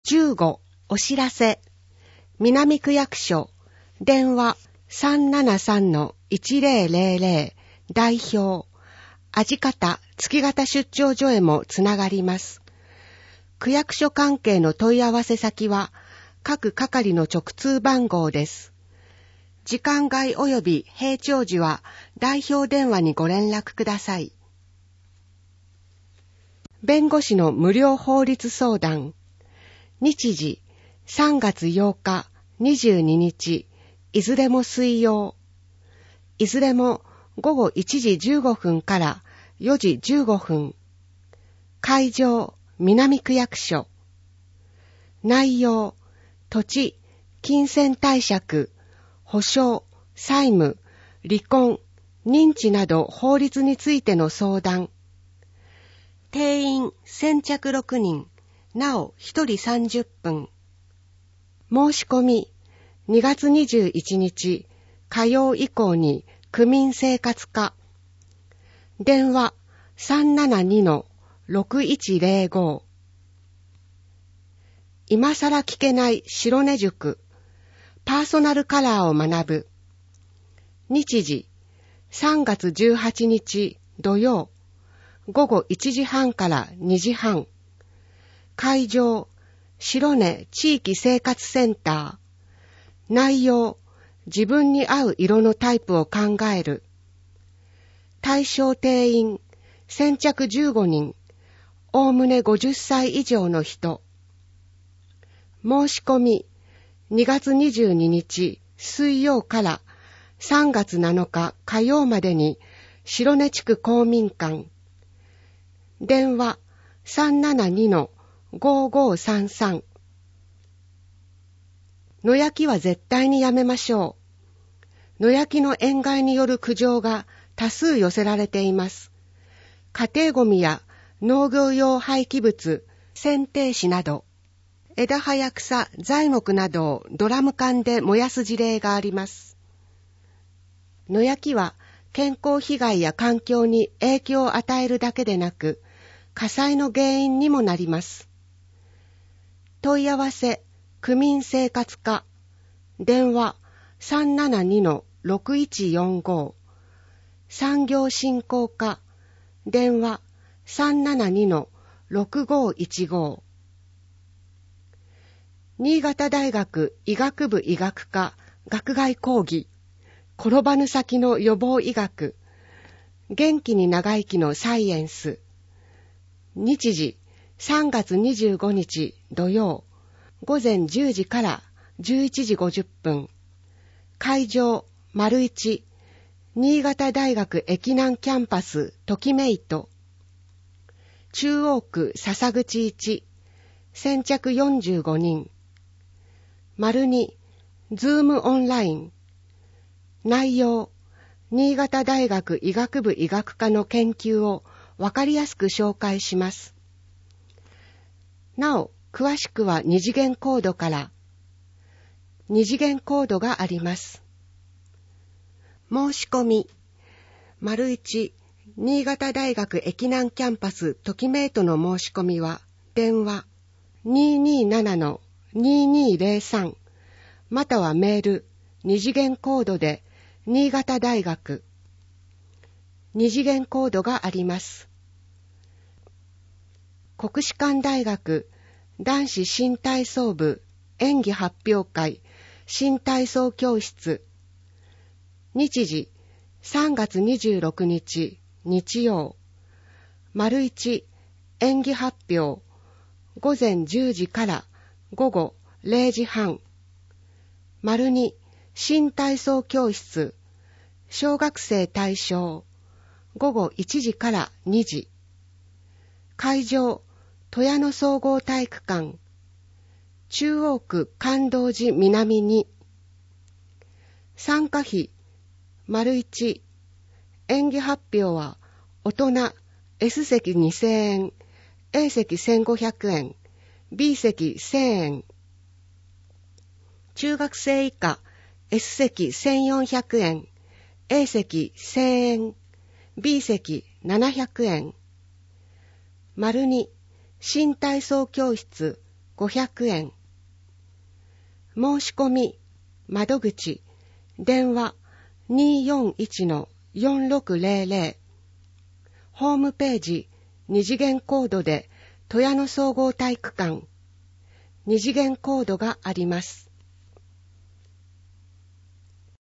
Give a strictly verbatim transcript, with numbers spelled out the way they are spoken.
じゅうごお知らせ。南区役所電話 さんななさんのいちぜろぜろぜろ 代表味方月形出張所へもつながります。区役所関係の問い合わせ先は各係の直通番号です。時間外及び閉庁時は代表電話にご連絡ください。弁護士の無料法律相談。日時さんがつようか、にじゅうににち、いずれも水曜。いずれもごごいちじじゅうごふんからよじじゅうごふん。会場、南区役所。内容、土地、金銭貸借、保証、債務、離婚、認知など法律についての相談。定員先着ろくにん、なおひとりさんじゅっぷん。申し込み、にがつにじゅういちにち火曜以降に区民生活課。電話 さんななにのろくいちぜろご。今さら聞けない白根塾。パーソナルカラーを学ぶ。日時さんがつじゅうはちにち土曜。ごごいちじはんからにじはん。会場、白根地域生活センター。内容、自分に合う色のタイプを考える。対象定員、先着じゅうごにん。おおむねごじゅっさい以上の人。申し込み、にがつにじゅうににち水曜からさんがつなのか火曜までに白根地区公民館。電話 さんななにのごごさんさん。野焼きは絶対にやめましょう。野焼きの塩害による苦情が多数寄せられています。家庭ごみや農業用廃棄物、剪定紙など、枝葉や草、材木などをドラム缶で燃やす事例があります。野焼きは健康被害や環境に影響を与えるだけでなく、火災の原因にもなります。問い合わせ、区民生活課。電話 さんななにのろくいちよんご。産業振興課。電話 さんななにのろくごいちご。新潟大学医学部医学科学外講義。転ばぬ先の予防医学。元気に長生きのサイエンス。日時さんがつにじゅうごにち土曜。ごぜんじゅうじからじゅういちじごじゅっぷん。会場、丸一、新潟大学駅南キャンパス、ときめいと。中央区笹口一、先着よんじゅうごにん。丸二、ズームオンライン。内容、新潟大学医学部医学科の研究をわかりやすく紹介します。なお、詳しくは二次元コードから。二次元コードがあります。申し込み。丸一、新潟大学駅南キャンパスときめいとの申し込みは、電話 にーにーななのにーにーぜろさん、またはメール、二次元コードで、新潟大学。二次元コードがあります。国士舘大学男子新体操部演技発表会新体操教室。日時さんがつにじゅうろくにち日曜。丸一演技発表ごぜんじゅうじからごごれいじはん。丸二新体操教室小学生対象ごごいちじからにじ。会場戸谷野総合体育館。中央区関道寺南に。参加費、丸一。演技発表は、大人、S 席にせんえん、A 席せんごひゃくえん、B 席せんえん。中学生以下、S 席せんよんひゃくえん、A 席せんえん、B 席ななひゃくえん。丸二。新体操教室ごひゃくえん。申し込み、窓口、電話 にーよんいちのよんろくぜろぜろ。ホームページ、二次元コードで、戸谷野総合体育館、二次元コードがあります。